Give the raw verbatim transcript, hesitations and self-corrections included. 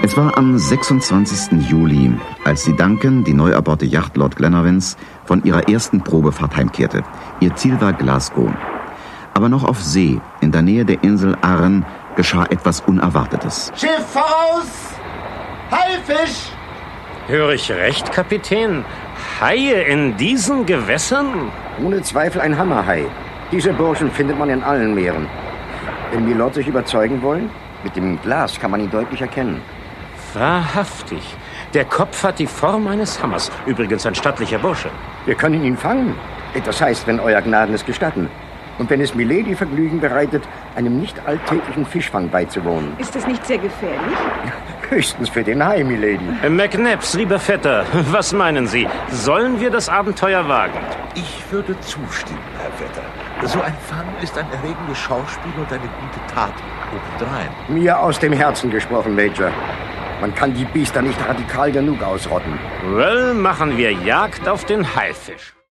Es war am sechsundzwanzigsten Juli, als die Duncan, die neu erbaute Yacht Lord Glenarvans, von ihrer ersten Probefahrt heimkehrte. Ihr Ziel war Glasgow. Aber noch auf See, in der Nähe der Insel Arran, geschah etwas Unerwartetes. Schiff voraus! Haifisch! Höre ich recht, Kapitän? Haie in diesen Gewässern? Ohne Zweifel ein Hammerhai. Diese Burschen findet man in allen Meeren. Wenn Milord sich überzeugen wollen, mit dem Glas kann man ihn deutlich erkennen. Wahrhaftig. Der Kopf hat die Form eines Hammers. Übrigens ein stattlicher Bursche. Wir können ihn fangen. Das heißt, wenn Euer Gnaden es gestatten. Und wenn es Milady Vergnügen bereitet, einem nicht alltäglichen Fischfang beizuwohnen. Ist das nicht sehr gefährlich? Höchstens für den Hai, Milady. McNabbs, lieber Vetter, was meinen Sie? Sollen wir das Abenteuer wagen? Ich würde zustimmen, Herr Vetter. So ein Fang ist ein erregendes Schauspiel und eine gute Tat obendrein. Mir aus dem Herzen gesprochen, Major. Man kann die Biester nicht radikal genug ausrotten. Well, machen wir Jagd auf den Haifisch.